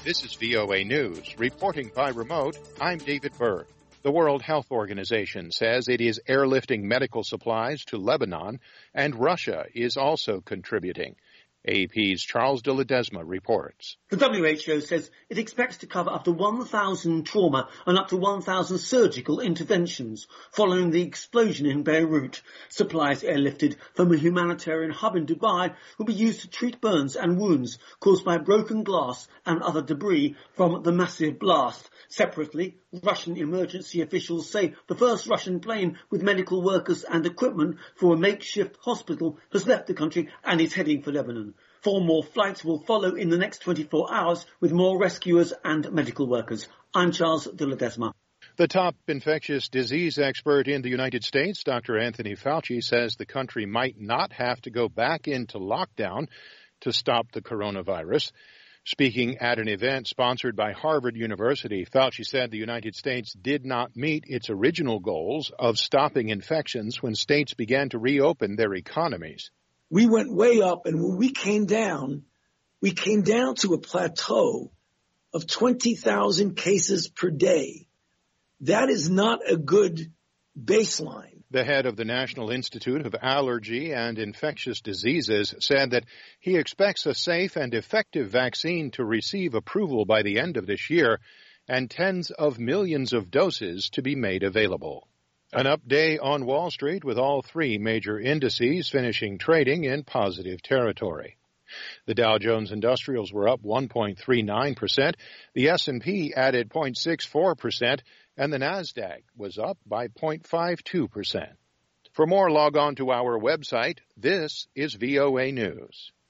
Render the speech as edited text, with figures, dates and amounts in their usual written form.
This is VOA News. Reporting by remote, I'm David Burr. The World Health Organization says it is airlifting medical supplies to Lebanon, and Russia is also contributing. AP's Charles de Ledesma reports. The WHO says it expects to cover up to 1,000 trauma and up to 1,000 surgical interventions following the explosion in Beirut. Supplies airlifted from a humanitarian hub in Dubai will be used to treat burns and wounds caused by broken glass and other debris from the massive blast. Separately, Russian emergency officials say the first Russian plane with medical workers and equipment for a makeshift hospital has left the country and is heading for Lebanon. 4 more flights will follow in the next 24 hours with more rescuers and medical workers. I'm Charles de Ledesma. The top infectious disease expert in the United States, Dr. Anthony Fauci, says the country might not have to go back into lockdown to stop the coronavirus. Speaking at an event sponsored by Harvard University, Fauci said the United States did not meet its original goals of stopping infections when states began to reopen their economies. We went way up, and when we came down to a plateau of 20,000 cases per day. That is not a good baseline. The head of the National Institute of Allergy and Infectious Diseases said that he expects a safe and effective vaccine to receive approval by the end of this year and tens of millions of doses to be made available. An up day on Wall Street with all 3 major indices finishing trading in positive territory. The Dow Jones Industrials were up 1.39%, the S&P added 0.64%, and the Nasdaq was up by 0.52%. For more, log on to our website. This is VOA News.